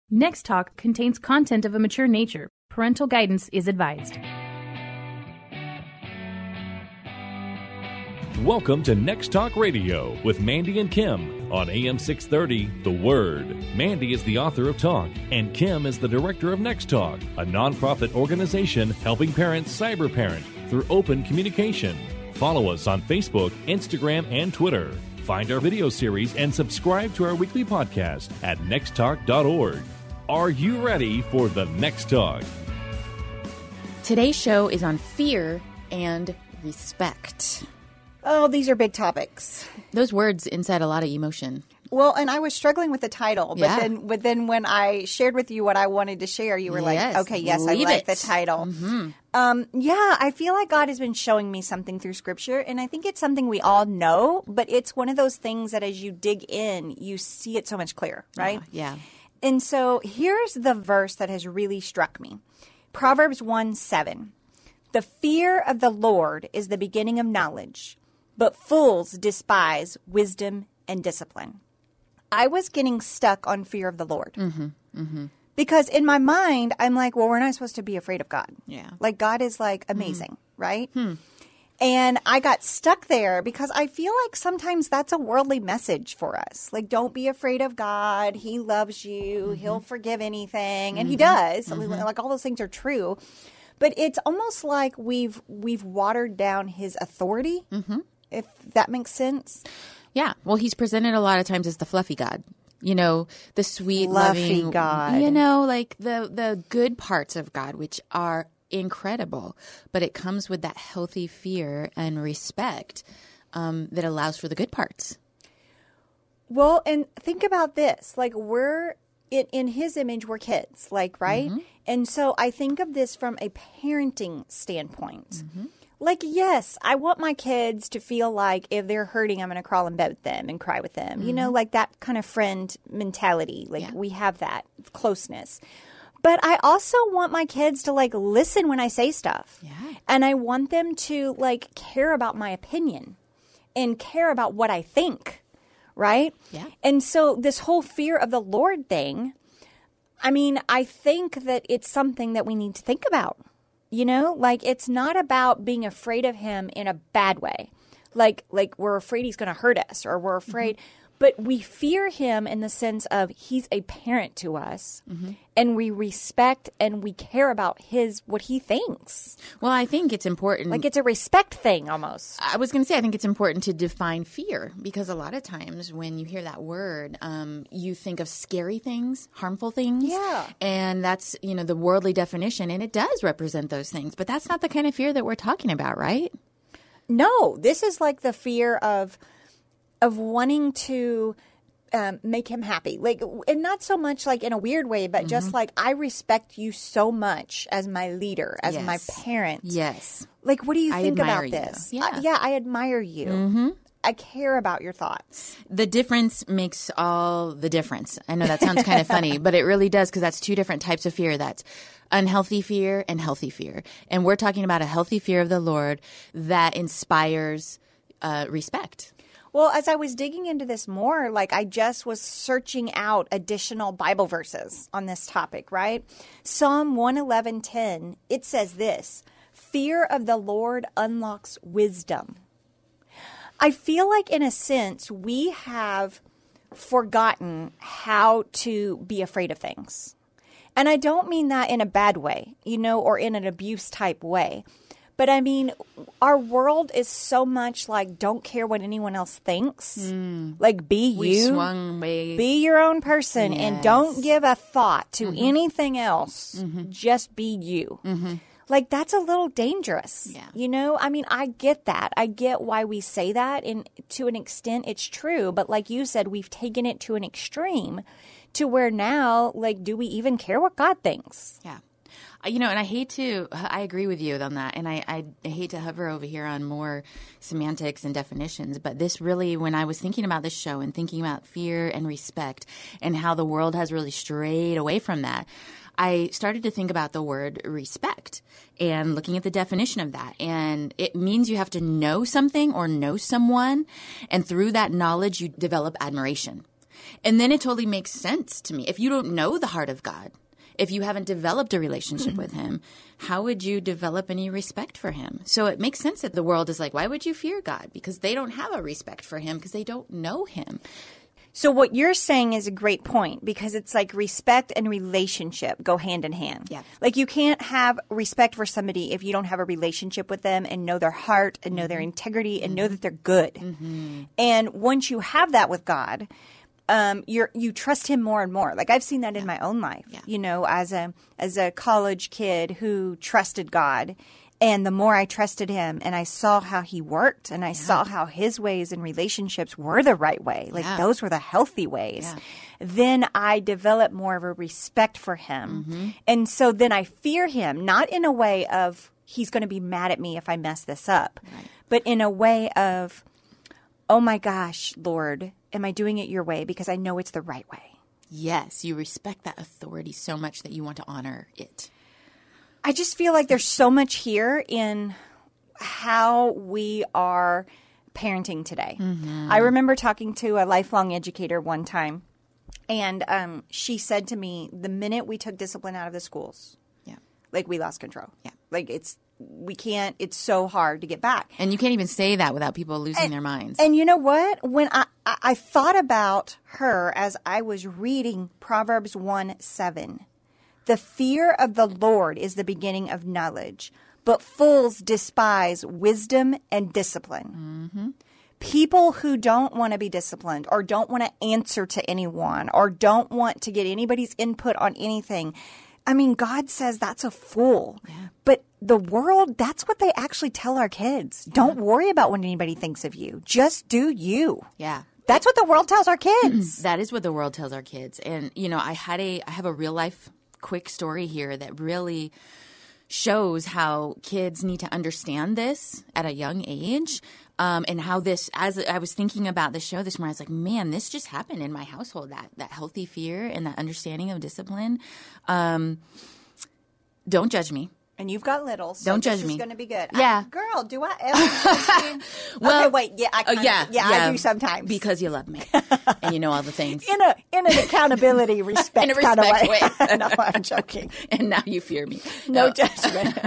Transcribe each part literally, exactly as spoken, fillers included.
Next Talk contains content of a mature nature. Parental guidance is advised. Welcome to Next Talk Radio with Mandy and Kim on A M six thirty, The Word. Mandy is the author of Talk, and Kim is the director of Next Talk, a nonprofit organization helping parents cyberparent through open communication. Follow us on Facebook, Instagram, and Twitter. Find our video series and subscribe to our weekly podcast at next talk dot org. Are you ready for the Next Talk? Today's show is on fear and respect. Oh, these are big topics. Those words incite a lot of emotion. Well, and I was struggling with the title, but Yeah. then but then when I shared with you what I wanted to share, you were Yes, like, okay, yes, I leave like it. the title. Mm-hmm. Um, yeah, I feel like God has been showing me something through Scripture, and I think it's something we all know, but it's one of those things that as you dig in, you see it so much clearer, right? Yeah. And so here's the verse that has really struck me. Proverbs one seven. The fear of the Lord is the beginning of knowledge, but fools despise wisdom and discipline. I was getting stuck on fear of the Lord. Mm-hmm. Mm-hmm. Because in my mind, I'm like, well, we're not supposed to be afraid of God. Yeah. Like, God is, like, amazing, mm-hmm. right? Hmm. And I got stuck there because I feel like sometimes that's a worldly message for us. Like, don't be afraid of God. He loves you. Mm-hmm. He'll forgive anything. And mm-hmm. he does. Mm-hmm. Like, all those things are true. But it's almost like we've we've watered down his authority, mm-hmm. if that makes sense. Yeah. Well, he's presented a lot of times as the fluffy God. You know, the sweet, Fluffy loving God. You know, like the the good parts of God, which are incredible, but it comes with that healthy fear and respect um, that allows for the good parts. Well, and think about this. Like, we're in, in his image, we're kids, like, right? Mm-hmm. And so I think of this from a parenting standpoint. Mm-hmm. Like, yes, I want my kids to feel like if they're hurting, I'm going to crawl in bed with them and cry with them. Mm-hmm. You know, like that kind of friend mentality. Like, yeah. we have that closeness. But I also want my kids to, like, listen when I say stuff. Yeah. And I want them to, like, care about my opinion and care about what I think, right? Yeah. And so this whole fear of the Lord thing, I mean, I think that it's something that we need to think about. You know, like, it's not about being afraid of him in a bad way. Like, like we're afraid he's going to hurt us or we're afraid. Mm-hmm. But we fear him in the sense of he's a parent to us, mm-hmm. and we respect and we care about his what he thinks. Well, I think it's important. Like, it's a respect thing almost. I was going to say, I think it's important to define fear, because a lot of times when you hear that word, um, you think of scary things, harmful things. Yeah. And that's, you know, the worldly definition, and it does represent those things. But that's not the kind of fear that we're talking about, right? No, this is like the fear of of wanting to um, make him happy. Like, and not so much like in a weird way, but mm-hmm. just like, I respect you so much as my leader, as yes. my parent. Yes. Like, what do you I think about you. this? Yeah. Uh, yeah, I admire you. Mm-hmm. I care about your thoughts. The difference makes all the difference. I know that sounds kind of funny, but it really does, because that's two different types of fear. That's unhealthy fear and healthy fear. And we're talking about a healthy fear of the Lord that inspires uh, respect. Well, as I was digging into this more, like, I just was searching out additional Bible verses on this topic, right? Psalm one eleven ten, it says this: fear of the Lord unlocks wisdom. I feel like, in a sense, we have forgotten how to be afraid of things. And I don't mean that in a bad way, you know, or in an abuse type way. But I mean, our world is so much like, don't care what anyone else thinks. Mm. Like, be you. We swung way. Be your own person, yes. and don't give a thought to mm-hmm. anything else. Mm-hmm. Just be you. Mm-hmm. Like, that's a little dangerous. Yeah. You know, I mean, I get that. I get why we say that. And to an extent, it's true. But like you said, we've taken it to an extreme to where now, like, do we even care what God thinks? Yeah. You know, and I hate to, I agree with you on that. And I, I hate to hover over here on more semantics and definitions. But this really, when I was thinking about this show and thinking about fear and respect and how the world has really strayed away from that, I started to think about the word respect and looking at the definition of that. And it means you have to know something or know someone. And through that knowledge, you develop admiration. And then it totally makes sense to me. If you don't know the heart of God, if you haven't developed a relationship with him, how would you develop any respect for him? So it makes sense that the world is like, why would you fear God? Because they don't have a respect for him because they don't know him. So what you're saying is a great point, because it's like respect and relationship go hand in hand. Yeah. Like you can't have respect for somebody if you don't have a relationship with them and know their heart and know mm-hmm. their integrity and mm-hmm. know that they're good. Mm-hmm. And once you have that with God, um, you're, you trust him more and more. Like I've seen that yeah. in my own life, yeah. you know, as a, as a college kid who trusted God. And the more I trusted him and I saw how he worked and I yeah. saw how his ways and relationships were the right way, like yeah. those were the healthy ways, yeah. then I developed more of a respect for him. Mm-hmm. And so then I fear him, not in a way of he's going to be mad at me if I mess this up, right. but in a way of, oh my gosh, Lord, am I doing it your way? Because I know it's the right way. Yes, you respect that authority so much that you want to honor it. I just feel like there's so much here in how we are parenting today. Mm-hmm. I remember talking to a lifelong educator one time, and um, she said to me, the minute we took discipline out of the schools, yeah, like we lost control. Yeah. Like it's, we can't, it's so hard to get back. And you can't even say that without people losing and, their minds. And you know what? When I, I, I thought about her as I was reading Proverbs one seven, the fear of the Lord is the beginning of knowledge, but fools despise wisdom and discipline. Mm-hmm. People who don't want to be disciplined or don't want to answer to anyone or don't want to get anybody's input on anything, I mean, God says that's a fool. Yeah. But the world, that's what they actually tell our kids. Yeah. Don't worry about what anybody thinks of you. Just do you. Yeah. That's what the world tells our kids. That is what the world tells our kids. And, you know, I had a, I have a real life quick story here that really shows how kids need to understand this at a young age, um, and how this, as I was thinking about the show this morning, I was like, man, this just happened in my household, that that healthy fear and that understanding of discipline. Um, don't judge me. And you've got little, so Don't this judge me. is going to be good. Yeah. I, girl, do I ever judge you? Well, okay, wait. Yeah, I kinda, uh, yeah, yeah, yeah, I do sometimes. Because you love me and you know all the things. In a in an accountability respect, in a kind of respect way. way. No, I'm joking. And now you fear me. No, no. judgment.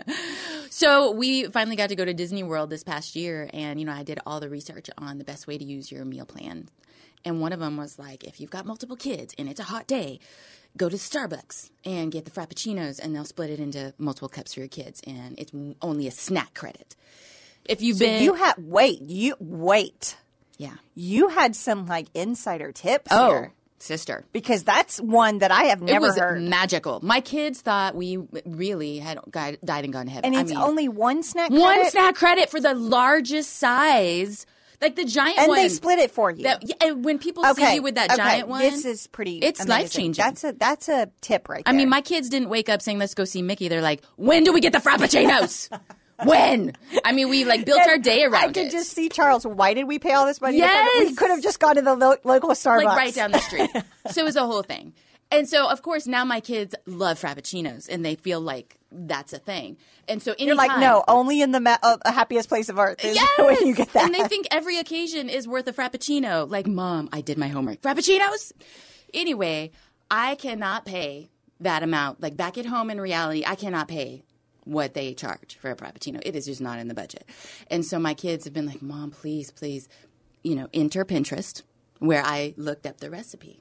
So we finally got to go to Disney World this past year, and you know I did all the research on the best way to use your meal plan. And one of them was like, if you've got multiple kids and it's a hot day, go to Starbucks and get the Frappuccinos, and they'll split it into multiple cups for your kids, and it's only a snack credit. If you've so been, you had wait, you wait, yeah, you had some like insider tips oh, here, sister, because that's one that I have never it was heard. Magical. My died thought we really had died and gone to heaven. And it's I mean, only one snack one credit? snack credit for the largest size. Like the giant and one. And they split it for you. That, yeah, and when people okay. see you with that okay. giant one. This is pretty It's amazing. life-changing. That's a, that's a tip right there. I mean, my kids didn't wake up saying, let's go see Mickey. They're like, when do we get the Frappuccinos? When? I mean, we like built and our day around it. I could it. just see, Charles, why did we pay all this money? Yes. We could have just gone to the lo- local Starbucks. Like right down the street. So it was a whole thing. And so, of course, now my kids love Frappuccinos, and they feel like that's a thing. And so anytime, you're like, no, only in the ma- uh, happiest place of earth is yes! when you get that. And they think every occasion is worth a Frappuccino. Like, Mom, I did my homework. Frappuccinos? Anyway, I cannot pay that amount. Like, back at home in reality, I cannot pay what they charge for a Frappuccino. It is just not in the budget. And so my kids have been like, Mom, please, please, you know, enter Pinterest, where I looked up the recipe.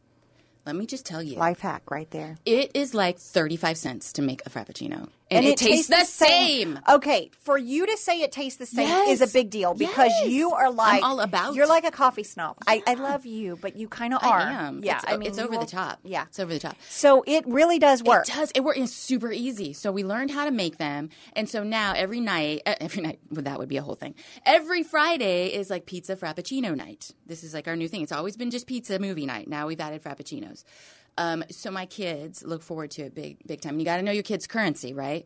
Let me just tell you. Life hack right there. It is like thirty-five cents to make a Frappuccino. And, and it, it tastes, tastes the the same. same. Okay, for you to say it tastes the same yes. is a big deal because yes. you are like I'm all about. You're like a coffee snob. Yeah. I, I love you, but you kind of are. I am. Yeah, it's, I mean, it's over will, the top. Yeah, it's over the top. So it really does work. It does. It works. It's super easy. So we learned how to make them, and so now every night, uh, every night, well, that would be a whole thing. Every Friday is like pizza Frappuccino night. This is like our new thing. It's always been just pizza movie night. Now we've added Frappuccinos. Um, so my kids look forward to it big, big time. And you got to know your kids' currency, right?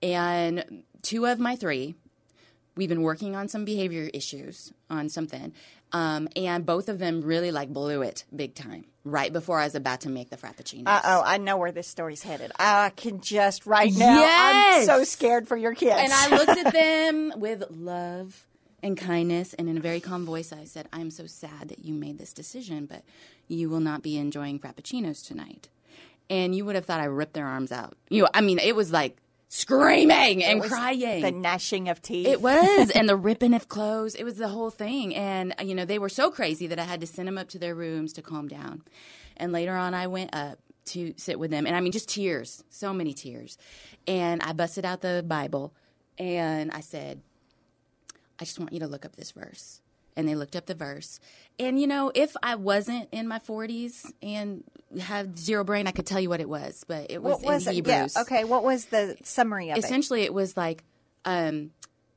And two of my three, we've been working on some behavior issues on something. Um, and both of them really like blew it big time right before I was about to make the Frappuccinos. Uh-oh, I know where this story's headed. I can just right now. Yes! I'm so scared for your kids. And I looked at them with love and kindness, and in a very calm voice, I said, I'm so sad that you made this decision, but you will not be enjoying Frappuccinos tonight. And you would have thought I ripped their arms out. You know, I mean, it was like screaming and crying. The gnashing of teeth. It was, and the ripping of clothes. It was the whole thing. And, you know, they were so crazy that I had to send them up to their rooms to calm down. And later on, I went up to sit with them. And, I mean, just tears, so many tears. And I busted out the Bible, and I said, I just want you to look up this verse. And they looked up the verse. And, you know, if I wasn't in my forties and had zero brain, I could tell you what it was. But it was, what was in it? Hebrews. Yeah. Okay, what was the summary of Essentially, it? it was like, um,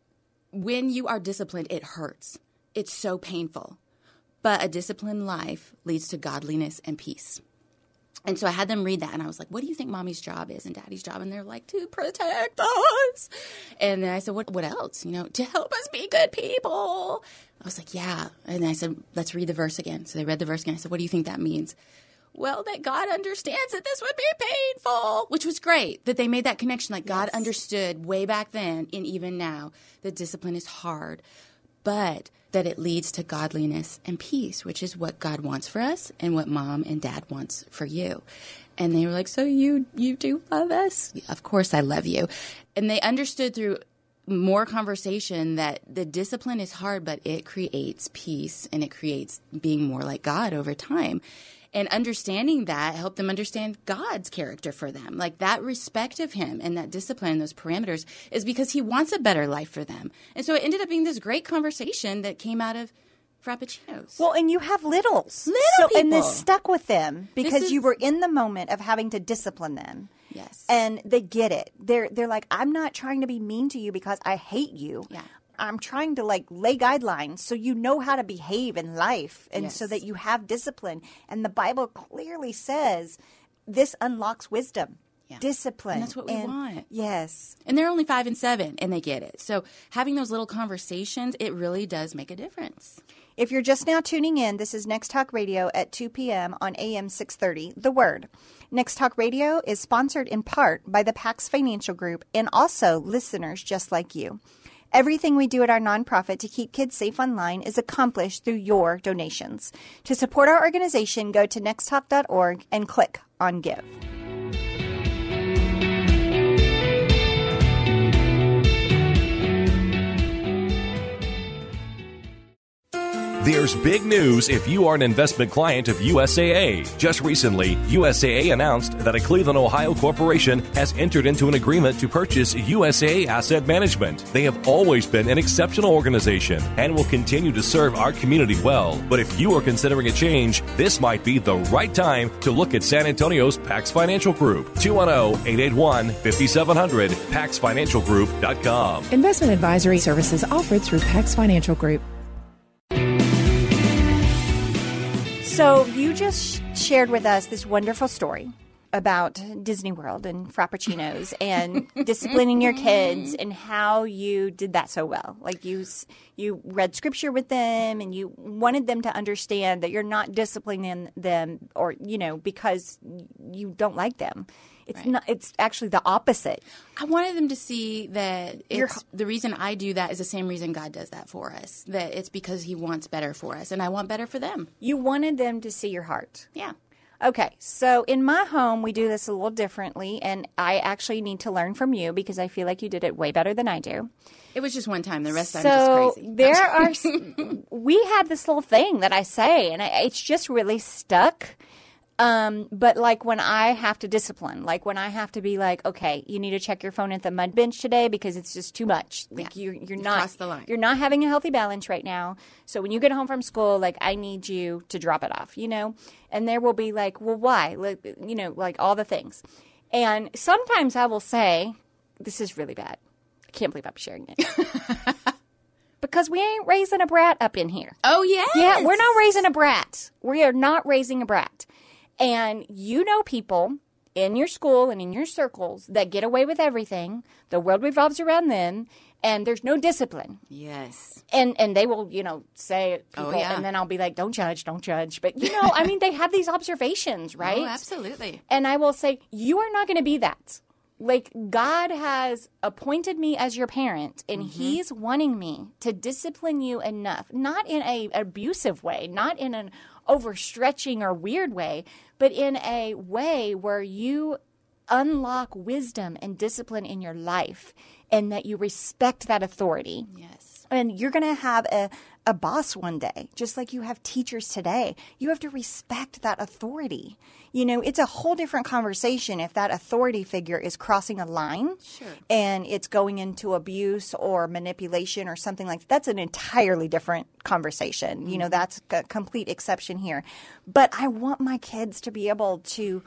when you are disciplined, it hurts. It's so painful. But a disciplined life leads to godliness and peace. And so I had them read that, and I was like, what do you think mommy's job is and daddy's job? And they're like, to protect us. And then I said, what, what else? You know, to help us be good people. I was like, yeah. And I said, let's read the verse again. So they read the verse again. I said, what do you think that means? Well, that God understands that this would be painful, which was great that they made that connection. Like, God Yes. understood way back then and even now that discipline is hard, but that it leads to godliness and peace, which is what God wants for us and what mom and dad wants for you. And they were like, so you, you do love us? Of course I love you. And they understood through more conversation that the discipline is hard, but it creates peace and it creates being more like God over time. And understanding that helped them understand God's character for them. Like that respect of him and that discipline and those parameters is because he wants a better life for them. And so it ended up being this great conversation that came out of Frappuccinos. Well, and you have littles. Little so, people. And this stuck with them because is- you were in the moment of having to discipline them. Yes. And they get it. They're they're like, I'm not trying to be mean to you because I hate you. Yeah. I'm trying to like lay guidelines so you know how to behave in life and Yes. so that you have discipline. And the Bible clearly says this unlocks wisdom, Yeah. discipline. And that's what we want. Yes. And they're only five and seven, and they get it. So having those little conversations, it really does make a difference. If you're just now tuning in, this is Next Talk Radio at two p.m. on A M six thirty, The Word. Next Talk Radio is sponsored in part by the Pax Financial Group and also listeners just like you. Everything we do at our nonprofit to keep kids safe online is accomplished through your donations. To support our organization, go to next talk dot org and click on Give. There's big news if you are an investment client of U S A A. Just recently, U S A A announced that a Cleveland, Ohio corporation has entered into an agreement to purchase U S A A Asset Management. They have always been an exceptional organization and will continue to serve our community well. But if you are considering a change, this might be the right time to look at San Antonio's Pax Financial Group. two one zero, eight eight one, five seven zero zero, pax financial group dot com. Investment advisory services offered through Pax Financial Group. So you just shared with us this wonderful story about Disney World and Frappuccinos and disciplining your kids and how you did that so well. Like you you read scripture with them and you wanted them to understand that you're not disciplining them or, you know, because you don't like them. It's Right. not. It's actually the opposite. I wanted them to see that You're- it's, the reason I do that is the same reason God does that for us, that it's because he wants better for us, and I want better for them. You wanted them to see your heart. Yeah. Okay, so in my home, we do this a little differently, and I actually need to learn from you because I feel like you did it way better than I do. It was just one time. The rest I'm So just crazy. there are, s- we had this little thing that I say, and I, it's just really stuck. Um, but like when I have to discipline, like when I have to be like, okay, you need to check your phone at the mud bench today because it's just too much. Like Yeah. you're, you're You've not, crossed the line. you're not having a healthy balance right now. So when you get home from school, like I need you to drop it off, you know? And there will be like, well, why? Like, you know, like all the things. And sometimes I will say, this is really bad. I can't believe I'm sharing it. Because we ain't raising a brat up in here. Oh, yes. Yeah, we're not raising a brat. We are not raising a brat. And you know people in your school and in your circles that get away with everything. The world revolves around them, and there's no discipline. Yes. And and they will, you know, say people, Oh, yeah. and then I'll be like, don't judge, don't judge. But, you know, I mean, they have these observations, right? Oh, absolutely. And I will say, you are not going to be that. Like, God has appointed me as your parent, and mm-hmm. he's wanting me to discipline you enough, not in a abusive way, not in an overstretching or weird way, but in a way where you unlock wisdom and discipline in your life and that you respect that authority. Yes. And you're going to have a, a boss one day, just like you have teachers today. You have to respect that authority. You know, it's a whole different conversation if that authority figure is crossing a line sure. and it's going into abuse or manipulation or something like that. That's an entirely different conversation. Mm-hmm. You know, that's a complete exception here. But I want my kids to be able to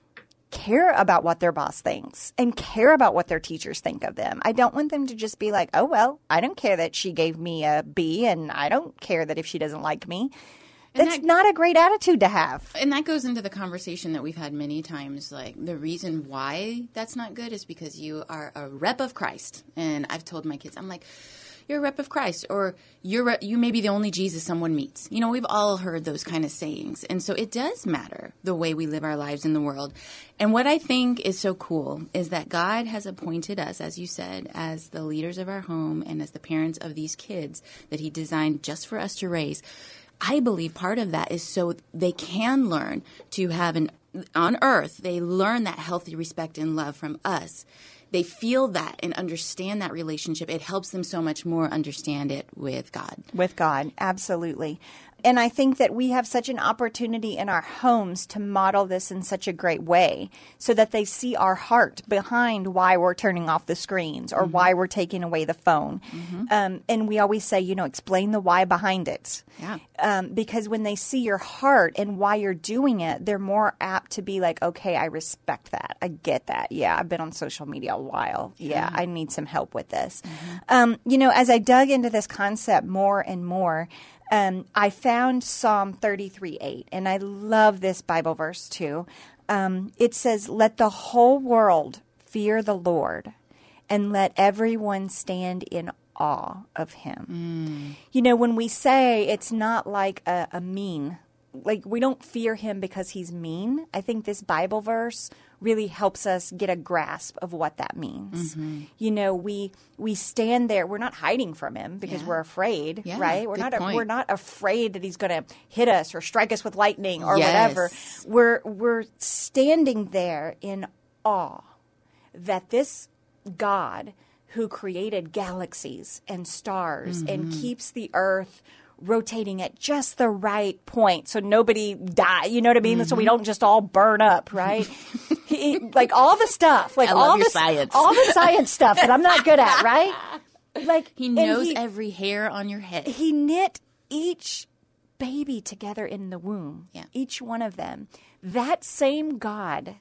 care about what their boss thinks and care about what their teachers think of them. I don't want them to just be like, oh, well, I don't care that she gave me a B and I don't care that if she doesn't like me. That's that, not a great attitude to have. And that goes into the conversation that we've had many times. Like, the reason why that's not good is because you are a rep of Christ. And I've told my kids, I'm like, you're a rep of Christ, or you're re- you may be the only Jesus someone meets. You know, we've all heard those kind of sayings. And so it does matter the way we live our lives in the world. And what I think is so cool is that God has appointed us, as you said, as the leaders of our home and as the parents of these kids that he designed just for us to raise. I believe part of that is so they can learn to have an, on earth, they learn that healthy respect and love from us. They feel that and understand that relationship. It helps them so much more understand it with God. With God, absolutely. And I think that we have such an opportunity in our homes to model this in such a great way so that they see our heart behind why we're turning off the screens or mm-hmm. why we're taking away the phone. Mm-hmm. Um, and we always say, you know, explain the why behind it. Yeah. Um, because when they see your heart and why you're doing it, they're more apt to be like, okay, I respect that. I get that. Yeah, I've been on social media a while. Yeah, yeah I need some help with this. Mm-hmm. Um, you know, as I dug into this concept more and more, Um, I found Psalm thirty-three eight, and I love this Bible verse too. Um, it says, let the whole world fear the Lord, and let everyone stand in awe of him. Mm. You know, when we say it's not like a, a mean, like we don't fear him because he's mean, I think this Bible verse really helps us get a grasp of what that means. Mm-hmm. You know, we we stand there. We're not hiding from him because yeah. we're afraid, yeah, right? We're good not point. we're not afraid that he's going to hit us or strike us with lightning or yes. whatever. We're we're standing there in awe that this God who created galaxies and stars mm-hmm. and keeps the earth rotating at just the right point so nobody die, you know what I mean? Mm-hmm. So we don't just all burn up, right? he, like all the stuff, like I all love the your science, all the science stuff that I'm not good at, right? Like he knows he, every hair on your head. He knit each baby together in the womb, yeah. each one of them. That same God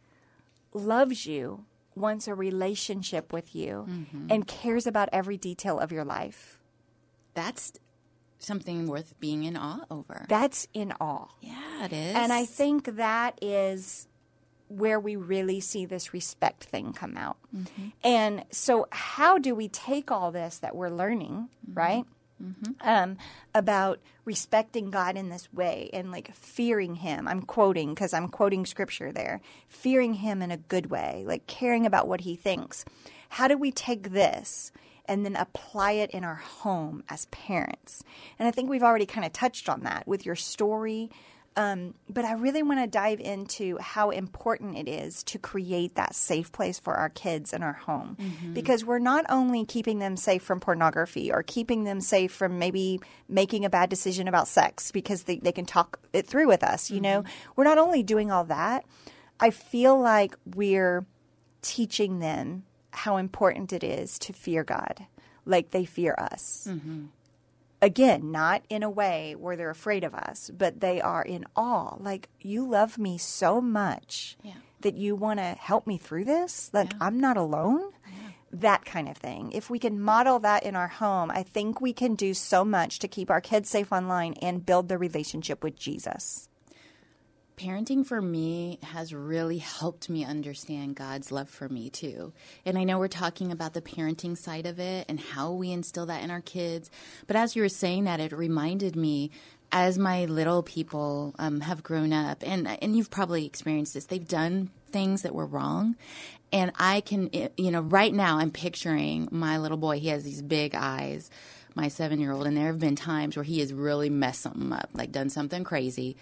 loves you, wants a relationship with you, mm-hmm. and cares about every detail of your life. That's something worth being in awe over. That's in awe. Yeah, it is. And I think that is where we really see this respect thing come out. Mm-hmm. And so how do we take all this that we're learning, mm-hmm. right, mm-hmm. Um, about respecting God in this way and like fearing him? I'm quoting because I'm quoting scripture there. Fearing him in a good way, like caring about what he thinks. How do we take this and then apply it in our home as parents? And I think we've already kind of touched on that with your story. Um, but I really want to dive into how important it is to create that safe place for our kids in our home. Mm-hmm. Because we're not only keeping them safe from pornography or keeping them safe from maybe making a bad decision about sex because they, they can talk it through with us, you mm-hmm. know. We're not only doing all that, I feel like we're teaching them how important it is to fear God like they fear us. Mm-hmm. Again, not in a way where they're afraid of us, but they are in awe. Like, you love me so much yeah. that you want to help me through this? Like, yeah. I'm not alone? Yeah. That kind of thing. If we can model that in our home, I think we can do so much to keep our kids safe online and build the relationship with Jesus. Parenting for me has really helped me understand God's love for me too. And I know we're talking about the parenting side of it and how we instill that in our kids. But as you were saying that, it reminded me as my little people um, have grown up, and and you've probably experienced this, they've done things that were wrong. And I can, you know, right now I'm picturing my little boy. He has these big eyes, my seven-year-old, and there have been times where he has really messed something up, like done something crazy.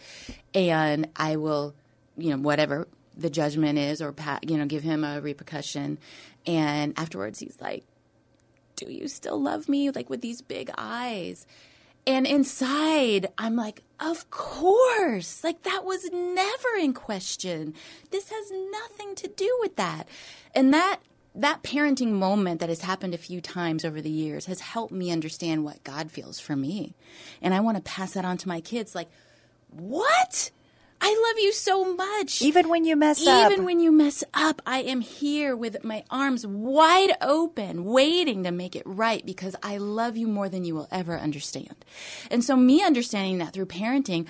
And I will, you know, whatever the judgment is, or, you know, give him a repercussion. And afterwards he's like, do you still love me? Like with these big eyes. And inside, I'm like, of course. Like, that was never in question. This has nothing to do with that. And that that parenting moment that has happened a few times over the years has helped me understand what God feels for me. And I want to pass that on to my kids. Like, what? I love you so much. Even when you mess Even up. Even when you mess up, I am here with my arms wide open, waiting to make it right because I love you more than you will ever understand. And so me understanding that through parenting,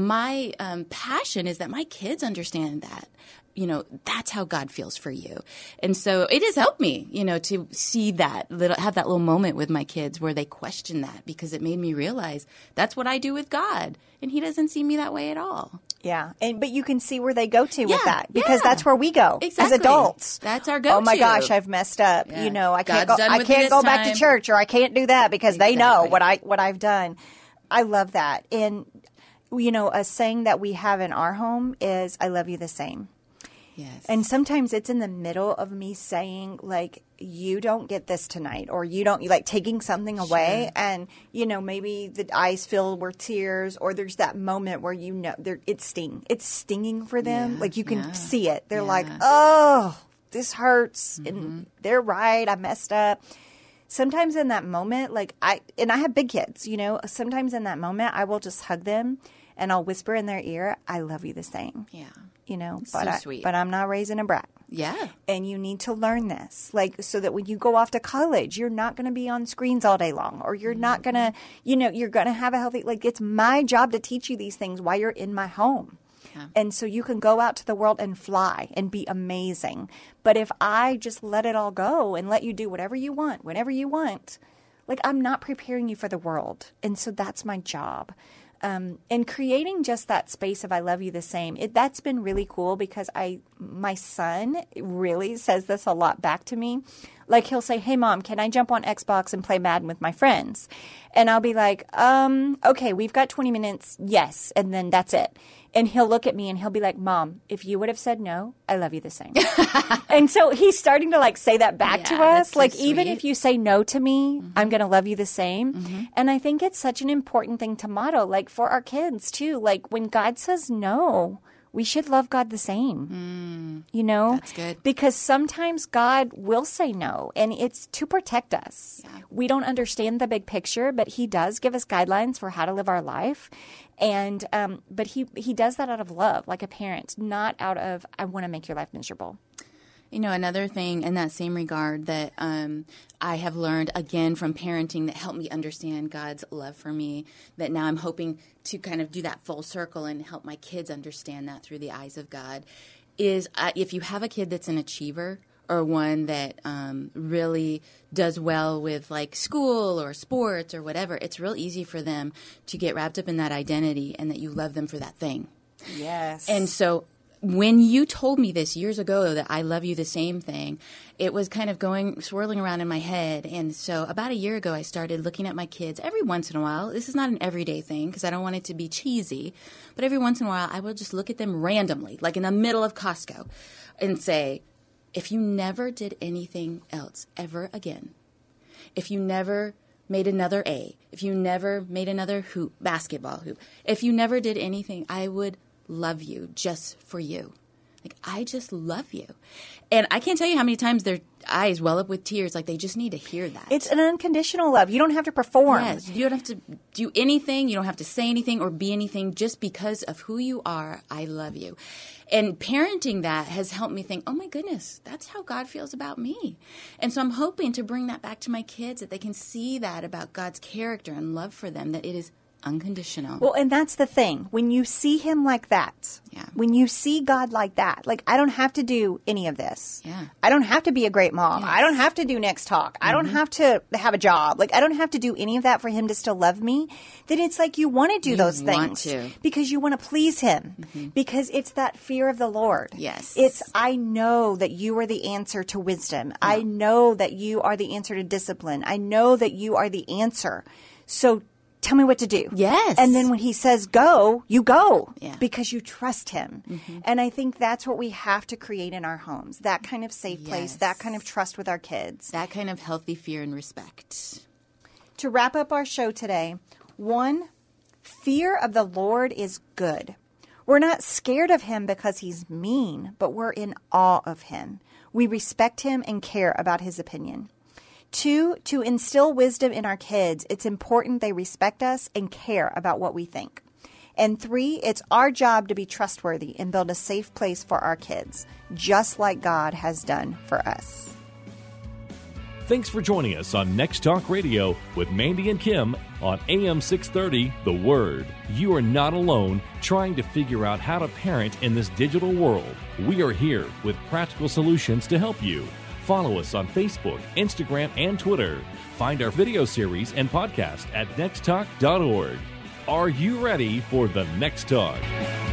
my um, passion is that my kids understand that. You know, that's how God feels for you. And so it has helped me, you know, to see that, little, have that little moment with my kids where they question that, because it made me realize that's what I do with God. And he doesn't see me that way at all. Yeah. And but you can see where they go to Yeah, with that, because yeah. that's where we go Exactly. as adults. That's our go-to. Oh my gosh, I've messed up. Yeah. You know, I can't God's go done I with me can't this go back to time. church, or I can't do that because they know Exactly. what I what I've done. I love that. And you know, a saying that we have in our home is I love you the same. Yes. And sometimes it's in the middle of me saying, like, you don't get this tonight, or you don't, like, taking something away. Sure. And, you know, maybe the eyes fill with tears, or there's that moment where, you know, they're, it's sting. It's stinging for them. Yeah, Like, you can yeah, see it. They're like, yeah. oh, this hurts. Mm-hmm. And they're right. I messed up. Sometimes in that moment, like, I, and I have big kids, you know, sometimes in that moment, I will just hug them and I'll whisper in their ear, I love you the same. Yeah. You know, So but I, sweet. but I'm not raising a brat. Yeah. And you need to learn this, like, so that when you go off to college, you're not going to be on screens all day long, or you're not going to, you know, you're going to have a healthy, like, it's my job to teach you these things while you're in my home. Yeah. And so you can go out to the world and fly and be amazing. But if I just let it all go and let you do whatever you want, whenever you want, like, I'm not preparing you for the world. And so that's my job. Um, and creating just that space of I love you the same, it, that's been really cool, because I, my son really says this a lot back to me. Like, he'll say, hey, Mom, can I jump on Xbox and play Madden with my friends? And I'll be like, um, okay, we've got twenty minutes. Yes. And then that's it. And he'll look at me and he'll be like, Mom, if you would have said no, I love you the same. And so he's starting to, like, say that back Yeah, to that's us. so Like, even sweet. if you say no to me, Mm-hmm. I'm going to love you the same. Mm-hmm. And I think it's such an important thing to model, like, for our kids too. Like, when God says no, we should love God the same. You know? That's good. Because sometimes God will say no, and it's to protect us. Yeah. We don't understand the big picture, but He does give us guidelines for how to live our life. And um, but he he does that out of love, like a parent, not out of, I want to make your life miserable. You know, another thing in that same regard that um, I have learned, again, from parenting that helped me understand God's love for me, that now I'm hoping to kind of do that full circle and help my kids understand that through the eyes of God, is uh, if you have a kid that's an achiever, or one that um, really does well with, like, school or sports or whatever, it's real easy for them to get wrapped up in that identity and that you love them for that thing. Yes. And so when you told me this years ago, that I love you the same thing, it was kind of going, swirling around in my head. And so about a year ago, I started looking at my kids every once in a while. This is not an everyday thing because I don't want it to be cheesy. But every once in a while, I will just look at them randomly, like in the middle of Costco, and say, if you never did anything else ever again, if you never made another A, if you never made another hoop, basketball hoop, if you never did anything, I would love you just for you. Like, I just love you. And I can't tell you how many times their eyes well up with tears. Like, they just need to hear that. It's an unconditional love. You don't have to perform. Yes, you don't have to do anything. You don't have to say anything or be anything. Just because of who you are, I love you. And parenting that has helped me think, oh, my goodness, that's how God feels about me. And so I'm hoping to bring that back to my kids, that they can see that about God's character and love for them, that it is Unconditional. Well, and that's the thing. When you see him like that, Yeah. when you see God like that, like, I don't have to do any of this. Yeah. I don't have to be a great mom. Yes. I don't have to do Next Talk. I don't have to have a job. Like, I don't have to do any of that for him to still love me. Then it's like you want to do You those want things to. because you want to please him, because it's that fear of the Lord. Yes. It's, I know that you are the answer to wisdom. I know that you are the answer to discipline. I know that you are the answer. So tell me what to do. Yes. And then when he says go, you go Yeah. because you trust him. And I think that's what we have to create in our homes, that kind of safe place, Yes. that kind of trust with our kids. That kind of healthy fear and respect. To wrap up our show today, one, fear of the Lord is good. We're not scared of him because he's mean, but we're in awe of him. We respect him and care about his opinion. Two, to instill wisdom in our kids, it's important they respect us and care about what we think. And three, it's our job to be trustworthy and build a safe place for our kids, just like God has done for us. Thanks for joining us on Next Talk Radio with Mandy and Kim on A M six thirty, The Word. You are not alone trying to figure out how to parent in this digital world. We are here with practical solutions to help you. Follow us on Facebook, Instagram, and Twitter. Find our video series and podcast at next talk dot org. Are you ready for the next talk?